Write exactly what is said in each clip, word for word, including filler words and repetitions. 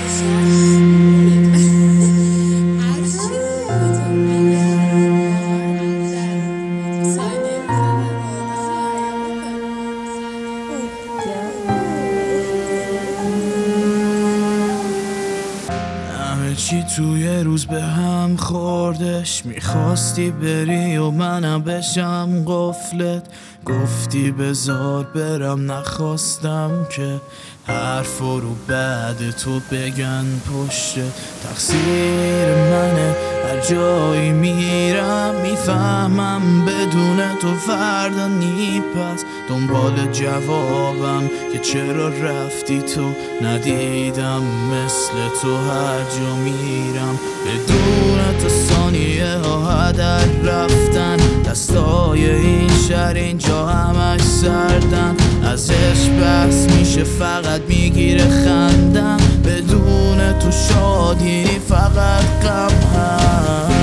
چی توی روز به هم خوردش، میخواستی بری و منم بشم قفلت، گفتی بذار برم نخواستم که حرفا رو بعد تو بگن پشت تقصیر منه. هر جایی میرم میفهمم بدون تو فردا نیپس دنبال جوابم که چرا رفتی تو، ندیدم مثل تو هر جا میرم بدون تو ثانیه ها هدر رفتن. دستای این شهر اینجا همش سردن، ازش بحث میشه فقط میگیره خندم، بدون تو شادی فقط غم هست.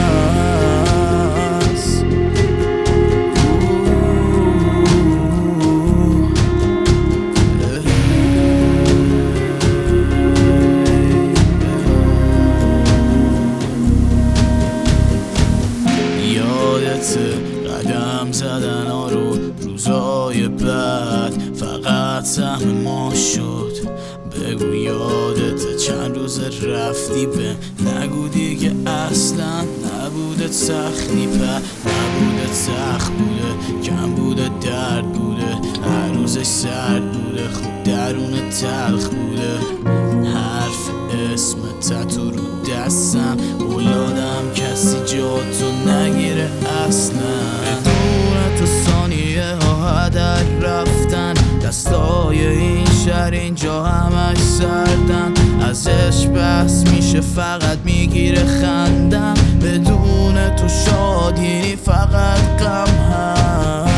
قدم زدن ها رو روزای بعد فقط سهم ما شد. بگو یادت چند روز رفتی به نگو دیگه اصلا نبوده سختی، په نبوده سخت بوده، کم بوده درد بوده، هر روزش سرد بوده، خوب درون تلخ بوده. حرف اسم تتو رو دستم اولادم کسی جا تو نگیره اصلا، بدون تو ثانیه ها هدر رفتن. دستای این شهر اینجا همش سردن، ازش بحث میشه فقط میگیره خندم، بدون تو شادی فقط غم هست.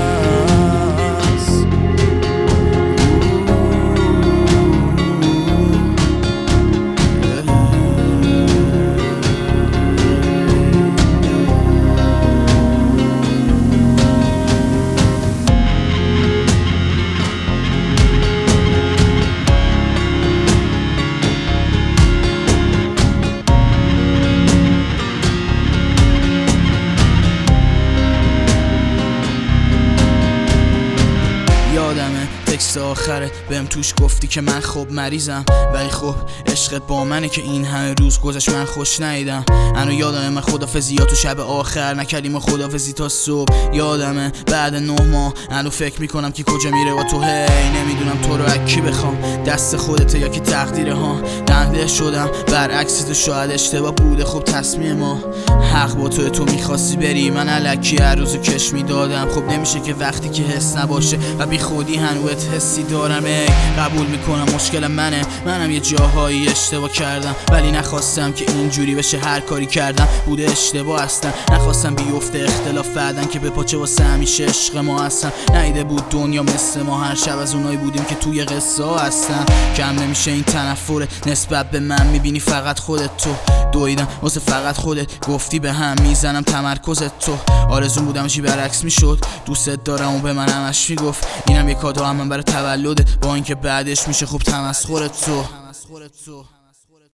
یادمه تکست آخرت بهم توش گفتی که من خوب مریضم، ولی خب عشقت با منه که این همه روز گذشت من خوش نیدم. انو یادمه من خدافزی یا تو شب آخر نکردیم و خدافزی تا صبح. یادمه بعد نه ماه انو فکر میکنم که کجا میره با تو، هی نمیدونم تو رو اکی بخوام، دست خودته یا که تقدیره ها. دنده شدم برعکس تو، شاید اشتباه بوده خب تصمیم ما، حق با تو تو میخواستی بری من الکی هر روزو کش میدادم. خب نمیشه که وقتی که حس نباشه و بی خودی هنوز حسی دارم. ای قبول میکنم مشکل منه، منم یه جاهایی اشتباه کردم، ولی نخواستم که اینجوری بشه. هر کاری کردم بوده اشتباه هستن، نخواستم بیفته اختلاف بعدن که به پاچه واسه همیشه عشق ما هستن. نیده بود دنیا مثل ما، هر شب از اونایی بودیم که توی قصه ها هستن. کم نمیشه این تنفره نسبت به من، میبینی فقط خودت تو دویدم واسه فقط خودت، گفتی به هم میزنم تمرکزت تو. آرزون بودم چی برعکس میشد، دوستت دارم و به من همش میگفت اینم یه کادو هم من برای تولدت، با اینکه بعدش میشه خوب تمسخرت تو.